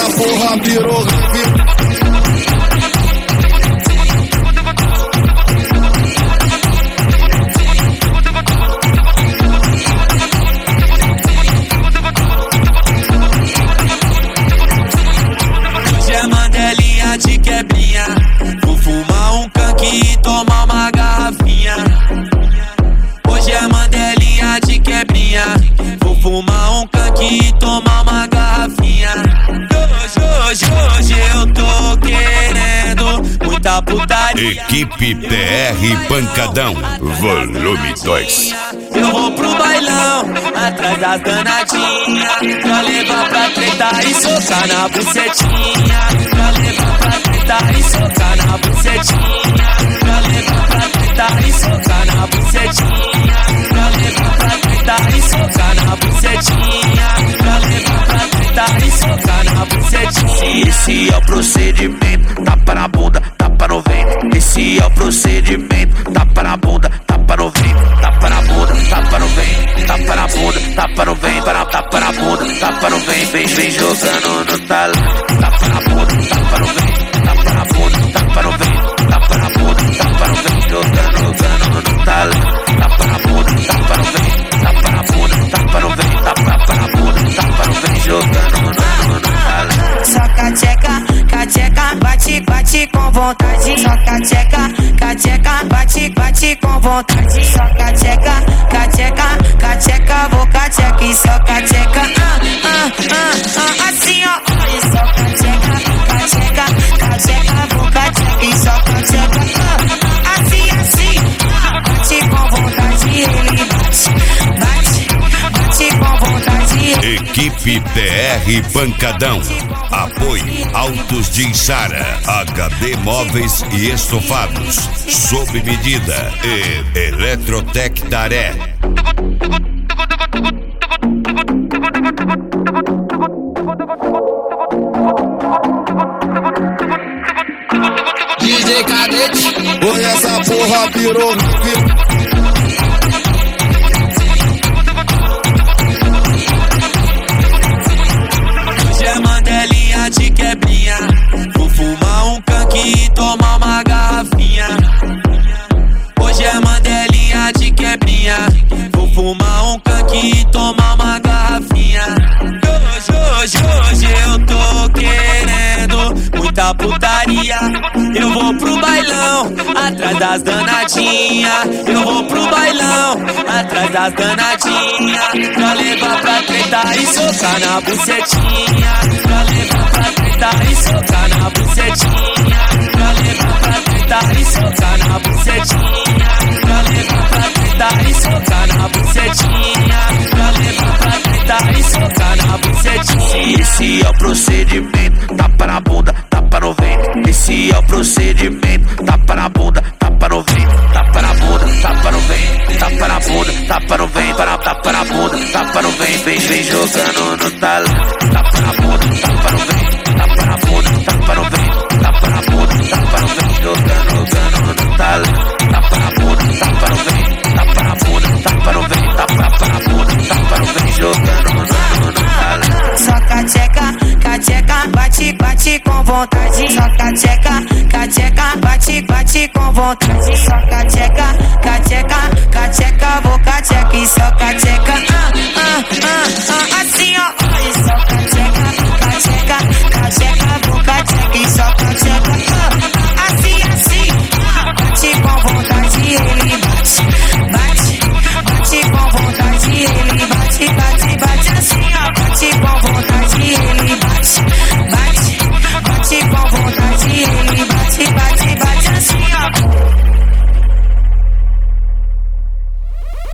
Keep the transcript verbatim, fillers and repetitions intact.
essa porra virou rave. De quebrinha, vou fumar um canque e tomar uma garrafinha. Hoje é mandelinha de quebrinha, vou fumar um canque e tomar uma garrafinha. Hoje, hoje, hoje eu tô querendo muita putaria. Equipe T R Pancadão, volume dois. Eu vou pro bailão, atrás das danadinhas, pra levar pra treta e socar na bucetinha. Pra levar pra treta e socar na bucetinha. Pra levar pra treta e socar na bucetinha. Pra levar pra treta e socar na bucetinha. Pra levar pra treta e socar na bucetinha. Esse é o procedimento, tapa na bunda, tapa no vento. Esse é o procedimento, tapa na bunda, tapa no vento. Tapa na bunda, tapa no vento, tapa na bunda, tapa no vento, para tapa na bunda, tapa no vento, vem, vem jogando no talo. Tapa na bunda, tapa no vento, tapa na bunda, tapa no vento, tapa na bunda, tapa no vento, jogando, jogando no talo. Tapa na bunda, tapa no vento, tapa na bunda, tapa no vento, tapa na bunda, tapa no vento, jogando no talo. Só cateca, cateca, bate, bate com vontade. Só cateca, cateca, bate, bate com vontade. Só cateca, cateca, cateca, vou cateca e só cateca. Ah, ah, ah, ah, assim ó. E só cateca, cateca, cateca, vou cateca e só cateca. Ah, assim, assim. Ah, bate com vontade, ele bate, bate, bate com vontade. Equipe T R Pancadão. Apoio Autos de Içara, H D Móveis e Estofados, sob medida e Eletrotec Taré. D J Cadete, hoje essa porra virou rave. De quebrinha, vou fumar um canque e tomar uma garrafinha. Hoje é mandelinha de quebrinha, vou fumar um canque e tomar uma garrafinha. Hoje, hoje, hoje eu tô querendo muita putaria. Eu vou pro bailão, atrás das danadinhas. Eu vou pro bailão, atrás das danadinhas. Pra levar pra treta e socar na bucetinha. Pra levar pra treta e socar na bucetinha. Pra levar pra treta e socar na bucetinha. Pra levar pra treta e socar na bucetinha. Pra levar pra treta e socar na bucetinha. Esse é o procedimento, tapa na bunda, tapa no vento. Esse é o procedimento, tapa na bunda, tapa no vento. Tapa na bunda, tapa no vento. Tapa na bunda, tapa no vento. Para tapa na bunda, tapa no vento. Vem, vem jogando no talo. Tapa na bunda, tapa no vento. Tapa na bunda, tapa no vento. Tapa na bunda, tapa no vento. Jogando, jogando no talo. Tapa na bunda, tapa no vento. Tapa na bunda, tapa no vento. Tapa na bunda, tapa no vento. Jogando no talo. Só cateca, cateca, bate, bate com vontade. Só cateca, cateca, bate, bate com vontade. Só cateca, cateca, cateca, vou cateca e só